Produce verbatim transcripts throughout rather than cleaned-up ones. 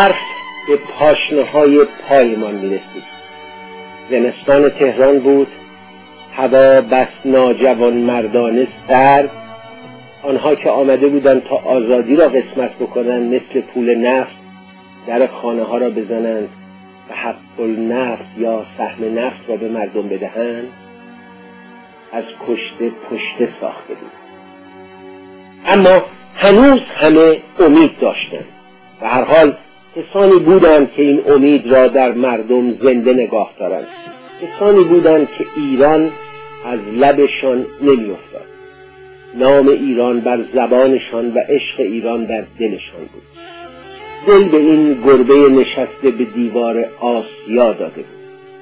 برف به پاشنه‌های پایمان می‌رسید. زمستان تهران بود، هوا بس ناجوان مردانه سرد. آنها که آمده بودند تا آزادی را قسمت بکنند، مثل پول نفت در خانه ها را بزنند و حق النفس یا سهم نفت را به مردم بدهند، از کشته پشته ساخته بود. اما هنوز همه امید داشتند. به هر حال کسانی بودند که این امید را در مردم زنده نگاه دارند. کسانی بودند که ایران از لبشان نمی افتاد. نام ایران بر زبانشان و عشق ایران در دلشان بود. دل به این گربه نشسته به دیوار آسیا داده بود.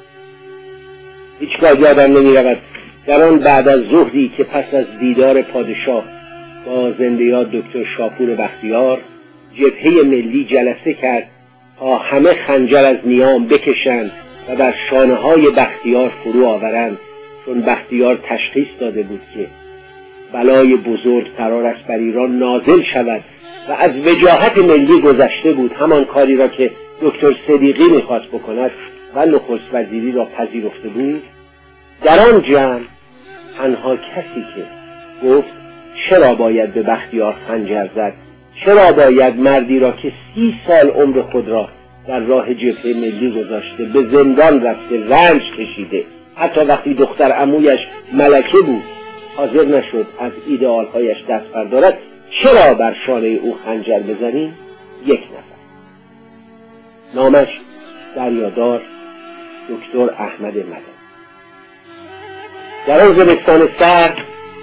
هیچگاه یادم نمی رود در آن بعد از ظهری که پس از دیدار پادشاه با زنده یاد دکتر شاپور بختیار جبهه ملی جلسه کرد تا همه خنجر از نیام بکشند و بر شانه های بختیار فرو آورند، چون بختیار تشخیص داده بود که بلای بزرگ قرار است بر ایران نازل شود و از وجاهت ملی گذشته بود، همان کاری را که دکتر صدیقی میخواست بکند و نخست وزیری را پذیرفته بود. در آن جمع تنها کسی که گفت چرا باید به بختیار خنجر زد، چرا باید مردی را که سی سال عمر خود را در راه جبهه ملی گذاشته، به زندان رفته، رنج کشیده، حتی وقتی دختر عمویش ملکه بود حاضر نشد از ایدئالهایش دست بردارد، چرا بر شانه او خنجر بزنیم؟ یک نفر، نامش دریادار دکتر احمد مدنی. در آن زمستان سرد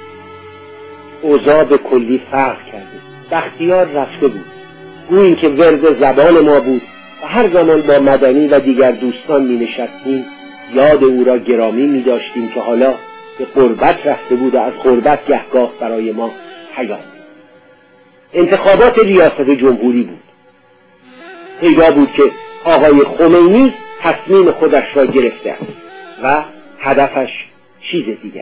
اوضاع به کلی فرق کرده. بختیار رفته بود، گویی که ورد زبان ما بود و هر زمان با مدنی و دیگر دوستان می نشستیم یاد او را گرامی می داشتیم که حالا به غربت رفته بود و از غربت گهگاه برای ما حیات. انتخابات ریاست جمهوری بود. پیدا بود که آقای خمینی تصمیم خودش را گرفته است و هدفش چیز دیگر.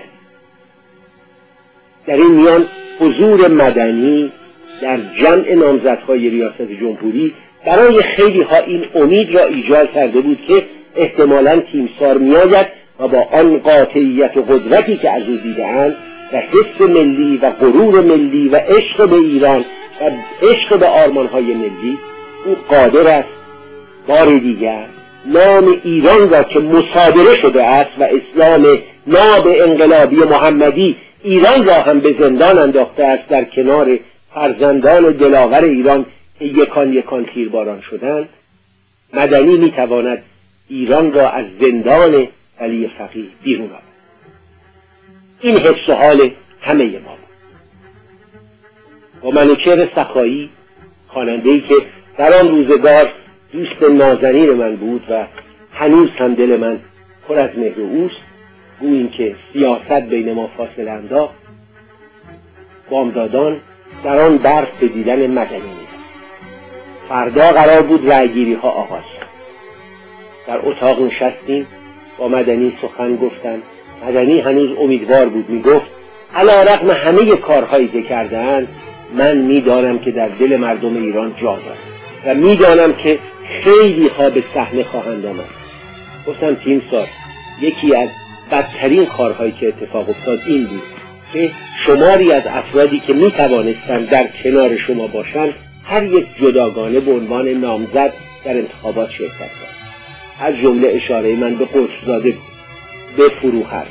در این میان حضور مدنی در جمع نامزدهای ریاست جمهوری برای خیلی ها این امید را ایجاد کرده بود که احتمالاً تیمسار میآید و با آن قاطعیت و قدرتی که از او دیده‌اند و حس ملی و غرور ملی و عشق به ایران و عشق به آرمانهای ملی، او قادر است بار دیگر نام ایران را که مصادره شده است و اسلام ناب انقلابی محمدی ایران را هم به زندان انداخته است، در کنار فرزندان دلاور ایران که یکان یکان تیرباران شدند، مدنی میتواند ایران را از زندان ولی فقیه بیرون آورد. این حس و حال همه ما بود. با منوچهر سخایی، خواننده‌ای که در آن روزگار دوست نازنین من بود و هنوز هم دل من پر از مهر اوست، گوییم که سیاست بین ما فاصله انداخت، بامدادان در آن برف به دیدن مدنی می‌رفت. فردا قرار بود رأیگیری ها آغاز شد. در اتاق نشستیم، با مدنی سخن گفتم. مدنی هنوز امیدوار بود، میگفت علی‌رغم همه کارهایی که کردند، من میدانم که در دل مردم ایران جا دارم و میدانم که خیلی ها به صحنه خواهند آمد. گفتم تیمسار، یکی از بدترین کارهایی که اتفاق افتاد این بود که شماری از افرادی که می توانستند در کنار شما باشند هر یک جداگانه به عنوان نامزد در انتخابات شرکت کرد. از جمله اشاره من به قطب‌زاده بود، به فروهر.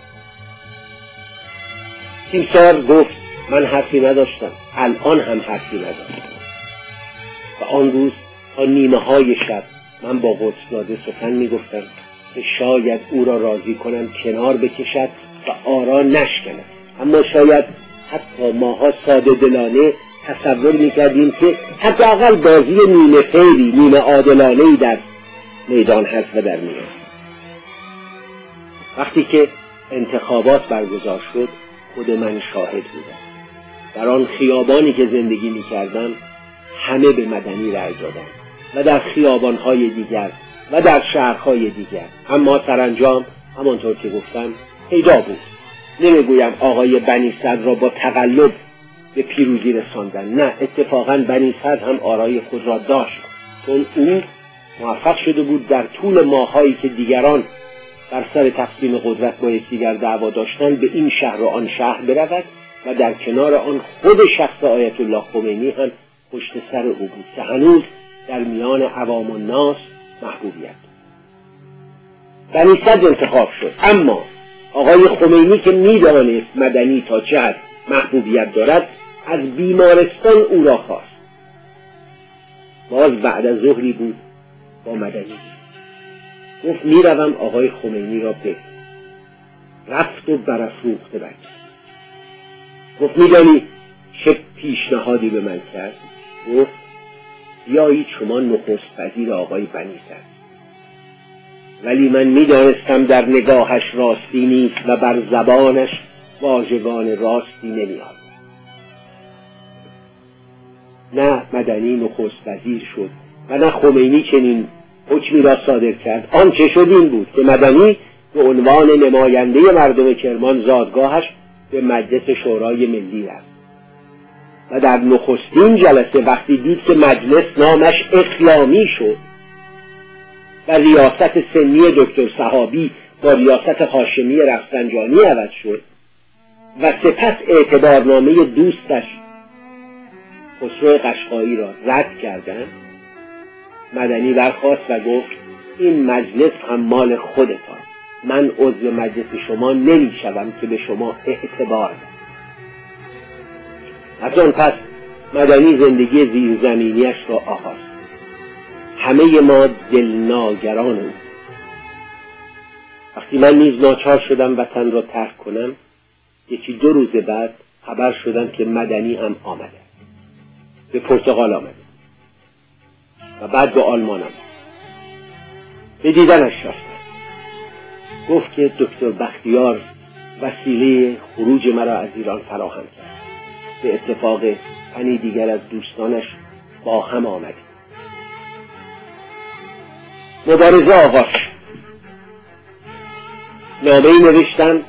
تیمسار گفت من حرفی نداشتم، الان هم حرفی نداشتم. و آن روز تا نیمه های شب من با قطب‌زاده سخن می گفتم که شاید او را راضی کنم کنار بکشد و آرا نشکند. اما شاید حتی ماها ساده دلانه تصور میکردیم که حداقل بازی نیمه فیری، نیمه عادلانه‌ای در میدان هست و در میاد. وقتی که انتخابات برگزار شد خود من شاهد بودم. در آن خیابانی که زندگی میکردم همه به مدنی رأی دادند و در خیابانهای دیگر و در شهرهای دیگر. اما سرانجام همانطور که گفتم پیدا بود. نمیگویم آقای بنی صدر را با تقلب به پیروزی رساندن، نه، اتفاقا بنی صدر هم آرای خود را داشت چون او موفق شده بود در طول ماهایی که دیگران بر سر تقسیم قدرت با یکدیگر دعوا داشتند به این شهر و آن شهر برود و در کنار آن خود شخص آیت الله خمینی هم پشت سر او بود که هنوز در میان عوام الناس محبوبیت بنی صدر انتخاب شد. اما آقای خمینی که میدانست مدنی تا چه حد محبوبیت دارد از بیمارستان او را خواست. باز بعد از ظهری بود با مدنی گفت میروم آقای خمینی را ببینم. رفت و برافروخته برگشت. گفت میدانی چه پیشنهادی به من کرد؟ گفت بیایید شما نخست وزیر آقای بنی صدر. ولی من میدانستم در نگاهش راستی نیست و بر زبانش واژگان راستی نمیاد. نه مدنی نخست وزیر شد و نه خمینی چنین حکمی را صادر کرد. آنچه شد این بود که مدنی به عنوان نماینده مردم کرمان زادگاهش به مجلس شورای ملی رفت و در نخستین جلسه وقتی دید که مجلس نامش اسلامی شد و ریاست سنی دکتر صحابی با ریاست هاشمی رفسنجانی عوض شد و سپس اعتبارنامه دوستش خسرو قشقایی را رد کردند، مدنی برخاست و گفت این مجلس هم مال خودتان، من عضو مجلس شما نمیشوم که به شما اعتبار دهم. از آن پس مدنی زندگی زیرزمینیش را آغاز. همه ما دلناگران او. وقتی من نیز ناچار شدم وطن را ترک کنم، یکی دو روز بعد خبر شدم که مدنی هم آمده، به پرتغال آمده و بعد به آلمان آمده. به دیدنش رفتم. گفت که دکتر بختیار وسیله خروج مرا از ایران فراهم کرد. به اتفاق تنی دیگر از دوستانش با هم آمدیم. مبارزه آغاز شد. نامه‌ای نوشتم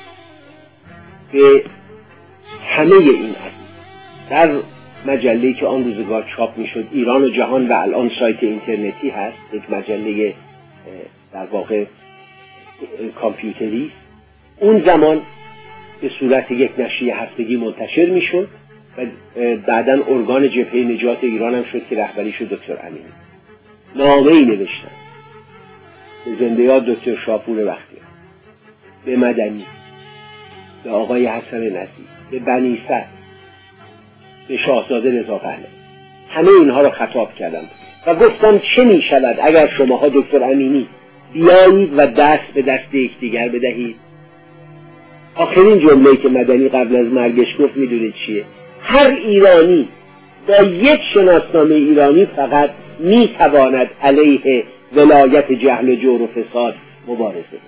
به همه این عزیز در مجله‌ای که آن روزگار چاپ میشد، ایران و جهان، و الان سایت اینترنتی هست، یک مجله در واقع کامپیوتری. اون زمان به صورت یک نشریه هفتگی منتشر میشد و بعداً ارگان جبهه نجات ایران هم شد که رهبریش شد دکتر امینی. نامه‌ای نوشتم به زنده یاد دکتر شاپور بختیار، به مدنی، به آقای حسن نظیر، به بنی صدر، به شاهزاده رضا پهلوی. همه اینها را خطاب کردم و گفتم چه می شود اگر شماها دکتر امینی بیایید و دست به دست یکدیگر بدهید. آخرین جمله‌ای که مدنی قبل از مرگش گفت میدونید چیه؟ هر ایرانی با یک شناسنامه ایرانی فقط میتواند علیه ولایت جهل و جور و فساد مبارزه کنه.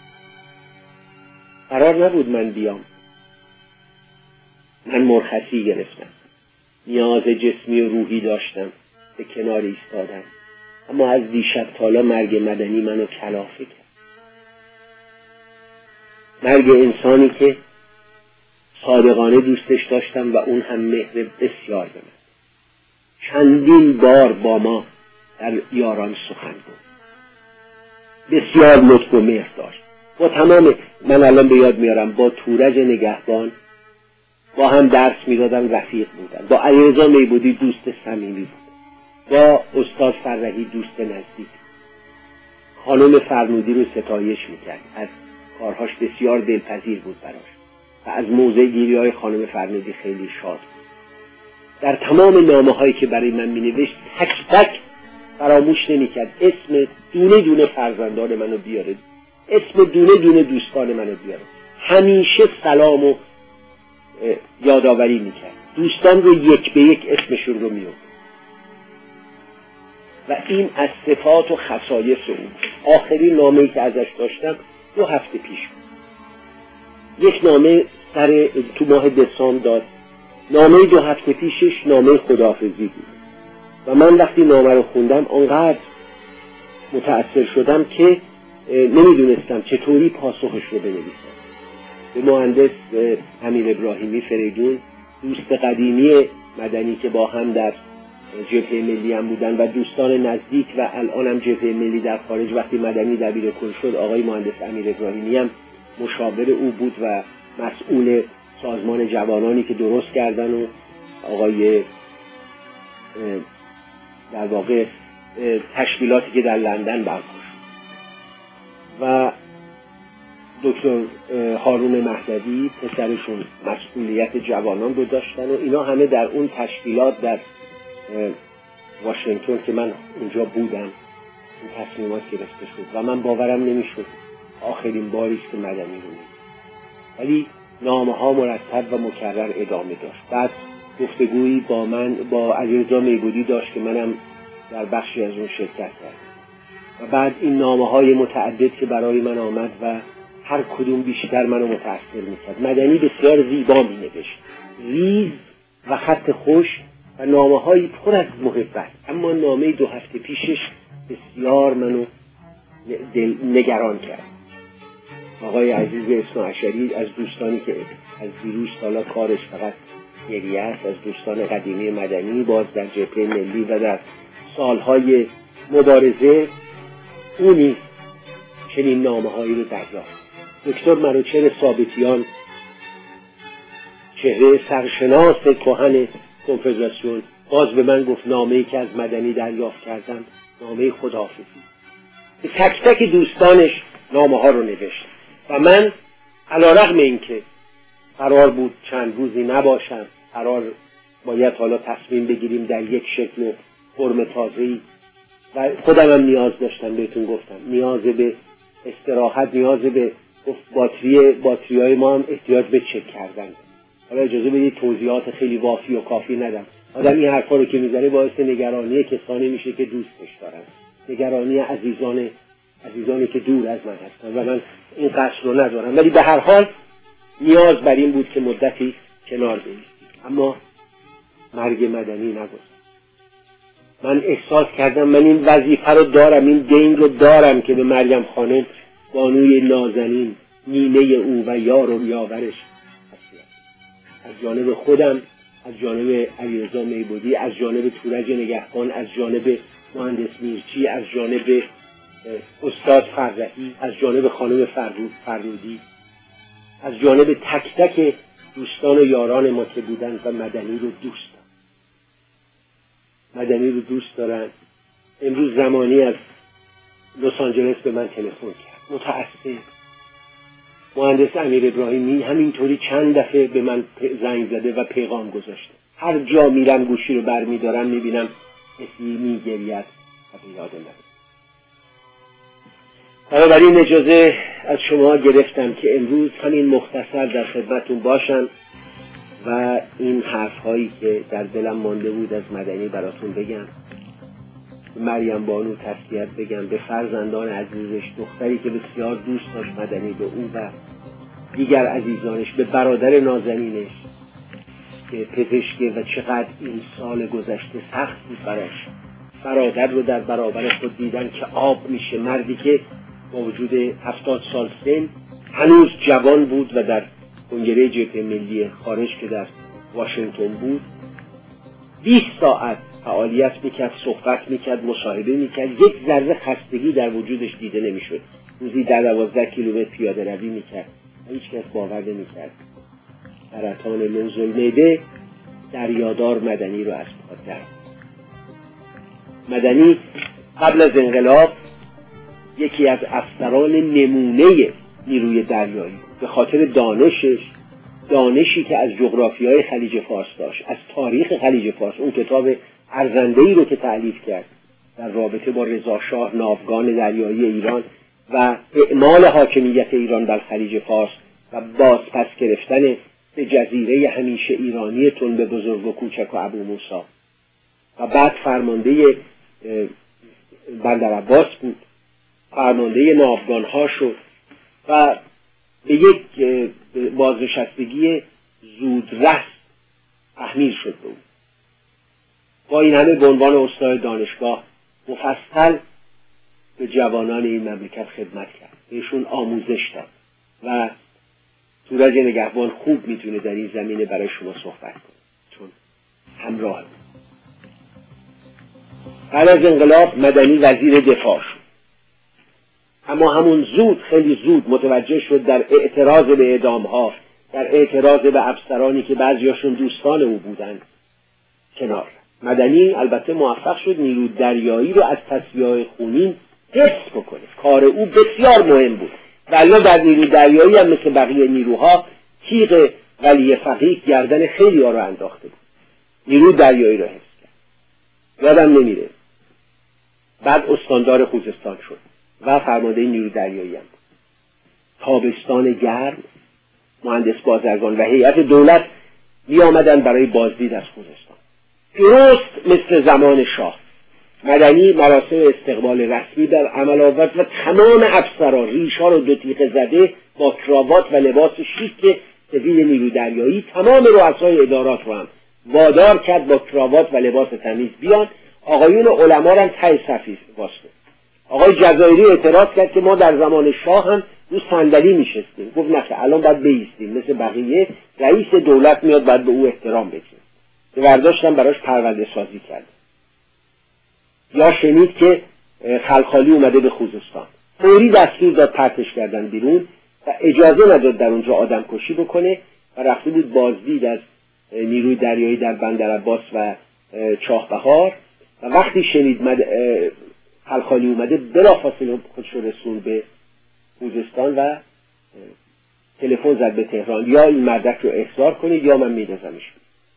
قرار نبود من بیام. من مرخصی گرفتم، نیاز جسمی و روحی داشتم، به کنار ایستادم. اما از دیشب تالا مرگ مدنی منو کلافه کرد. مرگ انسانی که صادقانه دوستش داشتم و اون هم مهر بسیار به من. چندین بار با ما در یاران سخن گفت، بسیار لطف و مهر داشت. با تمام، من الان به یاد میارم، با تورج نگهبان با هم درس میدادن، رفیق بودن. با علیرضا میبودی دوست صمیمی بود. با استاد فرحی دوست نزدیک. خانم فرمودی رو ستایش میکرد، از کارهاش بسیار دلپذیر بود براش و از موضع گیری های خانم فرمودی خیلی شاد بود. در تمام نامه هایی که برای من مینوشت تک تک فراموش نمیکرد اسم دونه دونه فرزندان منو بیاره، اسم دونه دونه دوستان منو بیاره. همیشه سلام و یادآوری میکرد. دوستان رو یک به یک اسمشون رو میاد و این از صفات و خصایص اون. آخرین نامه‌ای که ازش داشتم دو هفته پیش بود. یک نامه سر تو ماه دسامبر داد. نامه دو هفته پیشش نامه خداحافظی بود و من وقتی نامه رو خوندم آنقدر متأثر شدم که نمیدونستم چطوری پاسخش رو بنویسم. به مهندس امیر ابراهیمی فریدون، دوست قدیمی مدنی که با هم در جبهه ملی هم بودن و دوستان نزدیک و الان هم جبهه ملی در خارج. وقتی مدنی دبیر کل شد آقای مهندس امیر ابراهیمی هم مشاور او بود و مسئول سازمان جوانانی که درست کردن و آقای در واقع تشکیلاتی که در لندن برپا شد و دکتر هارون مهدوی پسرشون مسئولیت جوانان رو داشتن و اینا همه در اون تشکیلات در واشنگتن که من اونجا بودم این تصمیمات گرفته شد و من باورم نمیشد آخرین باری که مدنی رو میدید، ولی نامه ها مرتب و مکرر ادامه داشت. بعد گفتگویی با من با علیرضا میبودی داشت که منم در بخشی از اون شرکت کردم و بعد این نامه های متعدد که برای من آمد و هر کدوم بیشتر منو متأثر میکرد. مدنی بسیار زیبا می نوشت، ریز و خط خوش و نامه هایی پر از محبت، اما نامه دو هفته پیشش بسیار منو دل نگران کرد. آقای عزیز اصفهانی از دوستانی که از دیروز سالا کارش فقط گریه است، از دوستان قدیمی مدنی، باز در جبهه ملی و در سالهای مبارزه، اونی چنین نامه هایی رو دریافت. دکتر منوچهر ثابتیان، چهره سرشناس کهن کنفدراسیون، باز به من گفت نامه‌ای که از مدنی دریافت کردم نامه خداحافظی. به تک تک دوستانش نامه ها رو نوشت و من علیرغم اینکه قرار بود چند روزی نباشم، قرار باید حالا تصمیم بگیریم در یک شکل و فرم تازه‌ای و خودم هم نیاز داشتم، بهتون گفتم نیاز به استراحت، نیاز به باتری باتریای ما هم احتیاج به چک کردن. حالا اجازه بدید توضیحات خیلی وافی و کافی ندم. آدم این حرفا رو که میزنه باعث نگرانی کسانی میشه که دوستش دارن، نگرانی عزیزان عزیزانی که دور از من هستن و من این قصد رو ندارم، ولی به هر حال نیاز بر این بود که مدتی کنار بایستیم. اما مرگ مدنی نگذشت. من احساس کردم من این وظیفه رو دارم، این دین رو دارم که به مریم خانم بانوی نازنین، نیمه او و یار و یاورش از جانب خودم، از جانب علیرضا میبودی، از جانب تورج نگهبان، از جانب مهندس میرچی، از جانب استاد فرزهی، از جانب خانم فرودی، از جانب تک تک دوستان و یاران ما که بودن و مدنی رو دوست دارن. مدنی رو دوست دارن. امروز زمانی از لس آنجلس به من تلفن کرد، متأسف. مهندس امیر ابراهیمی همینطوری چند دفعه به من زنگ زده و پیغام گذاشته. هر جا میرم گوشی رو برمیدارم میبینم کسی میگرید و به یاد من. بنابراین اجازه از شما گرفتم که امروز همین مختصر در خدمتون باشم و این حرفهایی که در دلم مانده بود از مدنی براتون بگم. مریم بانو تسلیت بگم، به فرزندان عزیزش، دختری که بسیار دوست داشت مدنی، به او و دیگر عزیزانش، به برادر نازنینش که پزشکه و چقدر این سال گذشته سخت بود براش، برادر رو در برابر خود دیدن که آب میشه، مردی که با وجود هفتاد سال سن هنوز جوان بود و در کنگره جبهه ملی خارج که در واشنگتن بود بیست ساعت فعالیت میکرد، صحبت میکرد، مصاحبه میکرد، یک ذره خستگی در وجودش دیده نمیشد. روزی در دوازده کیلومتر پیاده روی میکرد و هیچ کس باور نمیکرد سرطان لوز المعده دریادار مدنی رو از پا درد. مدنی قبل از انقلاب یکی از افسران نمونه نیروی دریایی، به خاطر دانشش، دانشی که از جغرافیای خلیج فارس داشت، از تاریخ خلیج فارس، اون کتاب ارزنده‌ای رو که تألیف کرد در رابطه با رضا شاه ناوگان دریایی ایران و اعمال حاکمیت ایران بر خلیج فارس و بازپس گرفتن به جزیره همیشه ایرانی تنب بزرگ و کوچک و ابو موسی و بعد فرمانده بندر عباس بود، فرمانده ناوگان ها شد و به یک بازنشستگی زودرس تحمیل شد به او. با این همه به عنوان استاد دانشگاه مفصل به جوانان این مملکت خدمت کرد، بهشون آموزش داد و تورج نگهبان خوب میتونه در این زمینه برای شما صحبت کنه چون همراه بود. بعد از انقلاب مدنی وزیر دفاع شد، اما همون زود خیلی زود متوجه شد در اعتراض به اعدام‌ها، در اعتراض به افسرانی که بعضیاشون دوستان او بودند کنار. مدنی البته موفق شد نیرو دریایی رو از تصفیه‌های خونین حفظ بکنه. کار او بسیار مهم بود. ولی در نیرو دریایی هم مثل بقیه نیروها تیغ ولی فقیه گردن خیلی ها رو انداخته بود. نیرو دریایی رو حفظ کرد. یادم نمیره. بعد استاندار خوزستان شد و فرمانده نیرو دریایی هم بود. تابستان گرم مهندس بازرگان و هیئت دولت می آمدن برای بازدید از خوزستان. درست مثل زمان شاه مدنی مراسم استقبال رسمی در عمل آورد و تمام افسرها ریش‌ها رو دو تیغه زده با کراوات و لباس شیک سفید نیرو دریایی تمام رؤسای ادارات رو هم وادار کرد با کراوات و لباس تمیز بیان. آقایون علما هم ته صفی واسطه. آقای جزایری اعتراض کرد که ما در زمان شاه هم رو صندلی میشستیم. گفت نه الان باید بایستیم مثل بقیه، رئیس دولت میاد باید به او احترام بکنیم. که برداشتن براش پرونده سازی کرد. یا شنید که خلخالی اومده به خوزستان، فوری دستور داد پرتش کردن بیرون و اجازه نداد در اونجا آدم کشی بکنه و رفته بود بازدید از نیروی دریایی در بندرعباس و چاهبهار و وقتی شنید مد... خلخالی اومده بلافاصله خودش رو رسون به خوزستان و تلفن زد به تهران یا این مردک رو احضار کنید یا من میدازمش.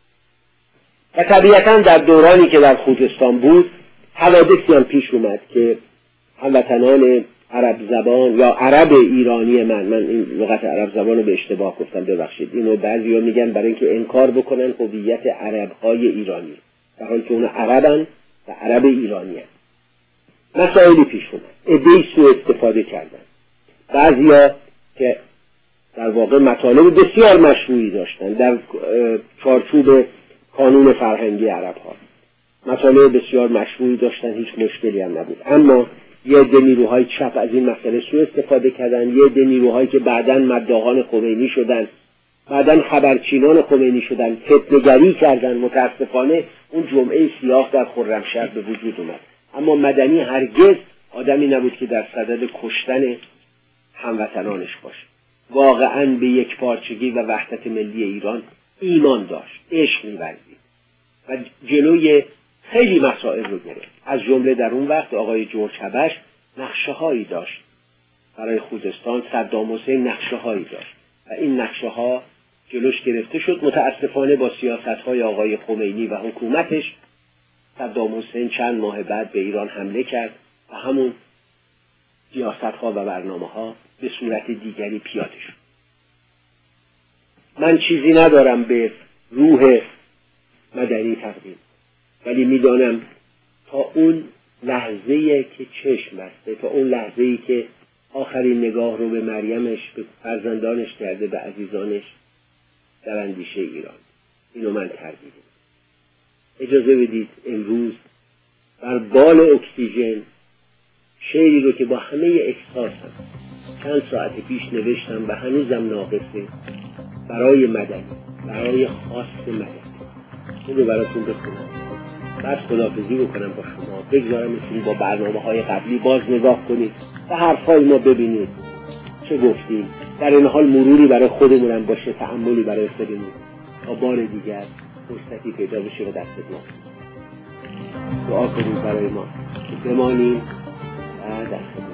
و طبیعتا در دورانی که در خوزستان بود حوادثی هم پیش اومد که هموطنان عرب زبان یا عرب ایرانی من من این لغت عرب زبان رو به اشتباه گفتم ببخشید، اینو بعضیا میگن برای اینکه انکار بکنن هویت عرب‌های ایرانی در حالی که اون عربن و عرب ایرانی هستن. مسائلی پیش اومد، عده‌ای سوء استفاده کردن، بعضیا که در واقع مطالب بسیار مشروعی داشتن در چارچوب قانون فرهنگی عرب‌ها، مطالب بسیار مشروعی داشتن، هیچ مشکلی هم نبود، اما یه عده نیروهای چپ از این مسئله سوء استفاده کردن، یه عده نیروهایی که بعداً مداحان خمینی شدن، بعداً خبرچینان خمینی شدن، فتنه‌گری کردن. متاسفانه اون جمعه سیاه در خرمشهر به وجود اومد. اما مدنی هرگز آدمی نبود که در صدد کشتن هموطنانش باشه. واقعاً به یک پارچگی و وحدت ملی ایران ایمان داشت، عشق می‌ورزید و جلوی خیلی مسائل رو گرفت. از جمله در اون وقت آقای جورج هبش نقشه هایی داشت برای خوزستان، صدام حسین نقشه هایی داشت و این نقشه ها جلوش گرفته شد. متاسفانه با سیاست های آقای خمینی و حکومتش صدام حسین چند ماه بعد به ایران حمله کرد و همون سیاست ها و برنامه ها به صورت دیگری پیاده شد. من چیزی ندارم به روح مدنی تقدیم، ولی میدانم تا اون لحظه‌ای که چشم بسته، تا اون لحظه‌ای که آخرین نگاه رو به مریمش، به فرزندانش کرده، به عزیزانش، در اندیشه ایران. اینو من تردیدم. اجازه بدید امروز بر بال اکسیژن شعری رو که با همه احساسم چند ساعت پیش نوشتم و هنوزم ناقصه، برای مدنی، برای خواست مدنی، این رو براتون بخونم، بعد خداحافظی بکنم با شما، بگذارم میتونید با برنامه های قبلی باز نگاه کنید و حرفای ما ببینید چه گفتیم، در این حال مروری برای خودمونم باشه، تأملی برای خودمون، تا بار دیگر فرصتی پیدا بشه و دست ما دعا کنید برای ما که بمانیم و دست ما.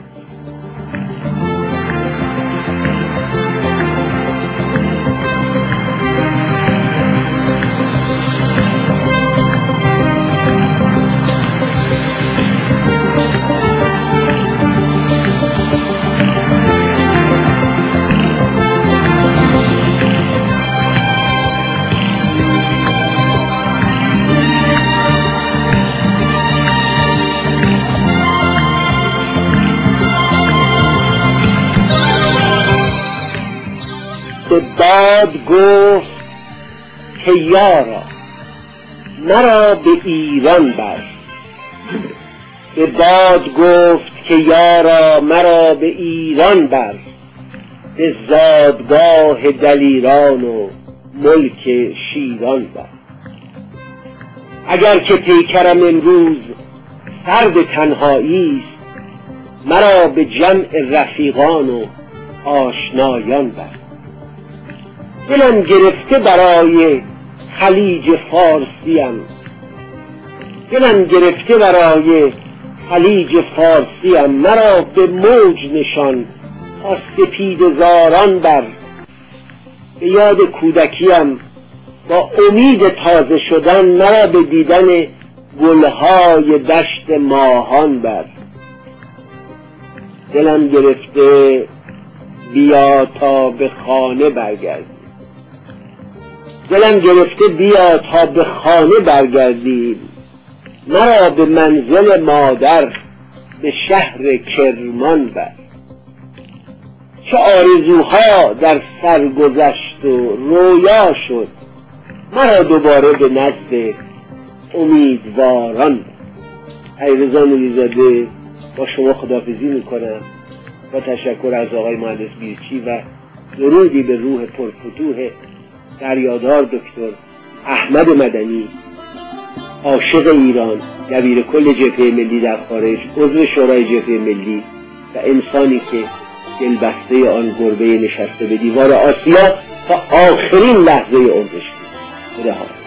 به باد گفت که یارا مرا به ایران بر، به باد گفت که یارا مرا به ایران بر، به زادگاه دلیران و ملک شیران بر. اگر که پیکرم امروز سرد تنهایی است، مرا به جمع رفیقان و آشنایان بر. دلم گرفته برای خلیج فارسیم، دلم گرفته برای خلیج فارسیم، مرا به موج نشان تا سپیدزاران بر. به یاد کودکیم با امید تازه شدن، مرا به دیدن گلهای دشت ماهان بر. دلم گرفته بیا تا به خانه برگردیم، دلم گرفته بیا تا به خانه برگردیم، مرا به منزل مادر به شهر کرمان بر. چه آرزوها در سر گذشت و رویا شد، مرا دوباره به نزد امیدواران بر. علیرضا نوری‌زاده با شما خداحافظی میکنم با تشکر از آقای مهندس میرچی و درودی به روح پرفتوح دریادار دکتر احمد مدنی، عاشق ایران، دبیر کل جبهه ملی در خارج، عضو شورای جبهه ملی و انسانی که دلبسته آن گربه نشسته به دیوار آسیا تا آخرین لحظه عمرش بود. خداحافظ.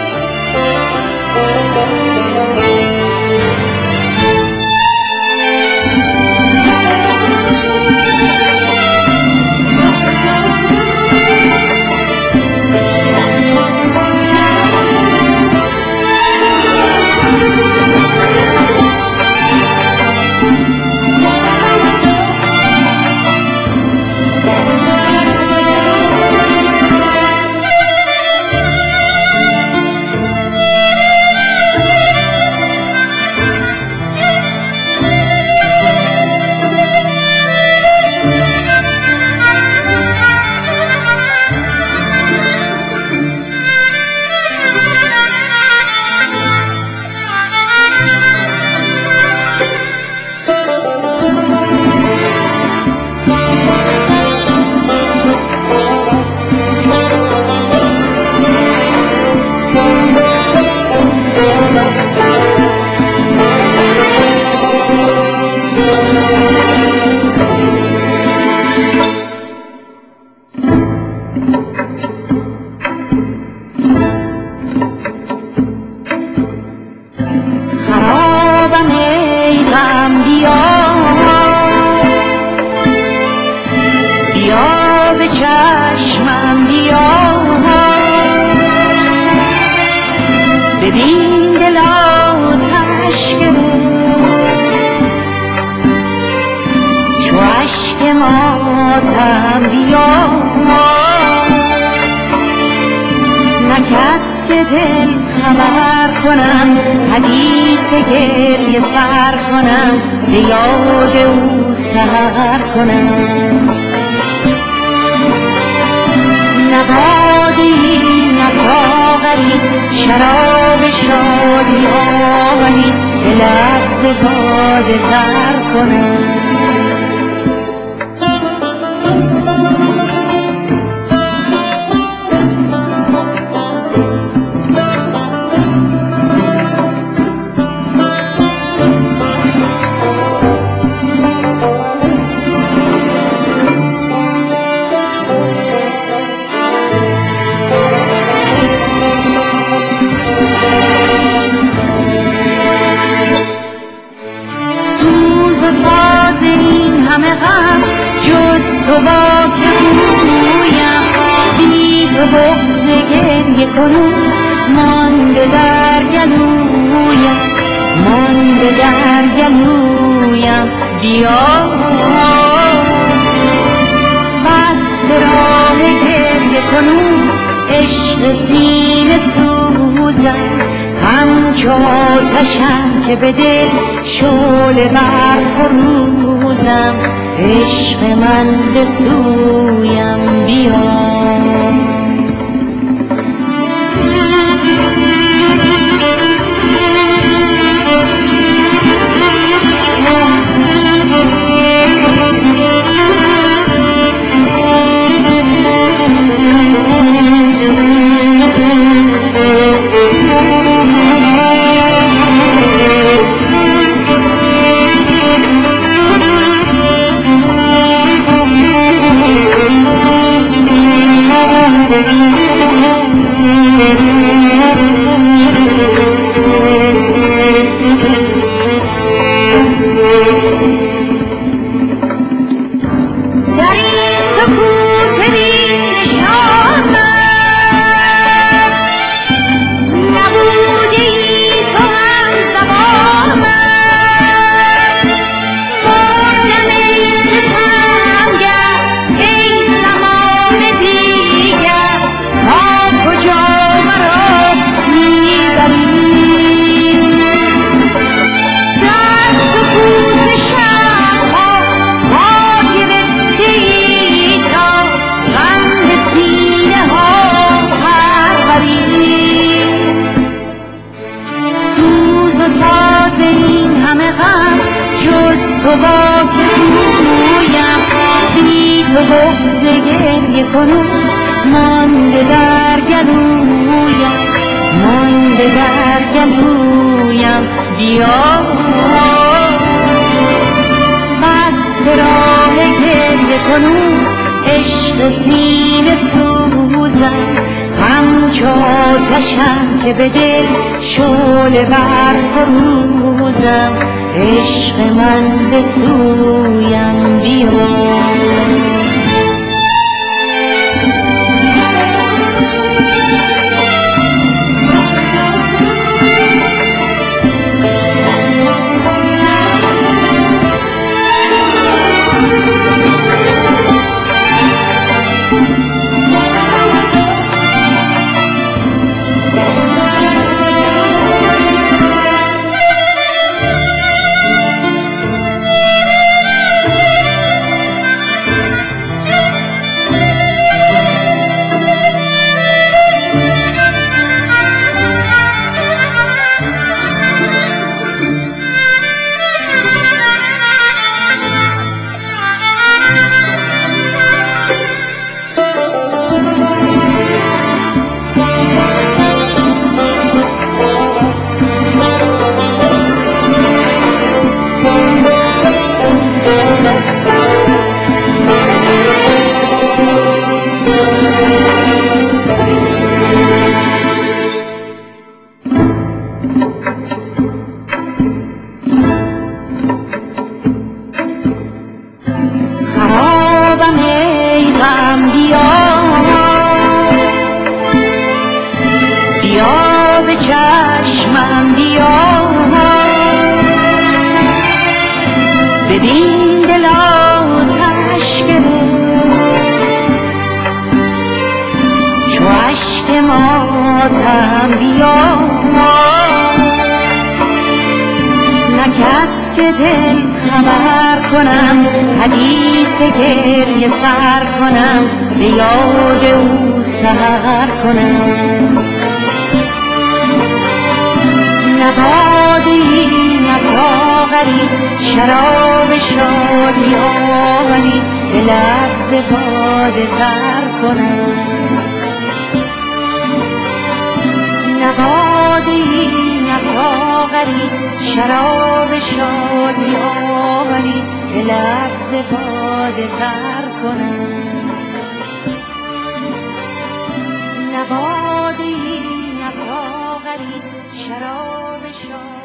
که به دل شعله برفروزم، عشق من به سویم بیا. تو با که رویم بی تو بغض گریه کنون مانده در گلویم مانده در گلویم بیا بست راه گریه کنون عشق سینه سوزم همچو آتشم که به دل شعله برفروزم عشق من به سویم بیا چشمم بیا ببین دل آتش گرفت چو اشک ماتم بیا نه کس که دل خبر کنم حدیث گریه سر کنم به یاد او سحر کنم نه بادی نه ساغری شراب شادی آوری به لفظ باده تر کنم نه بادی نه ساغری شراب شادی آوری به لفظ باده تر کنم نه بادی نه ساغری شراب شادی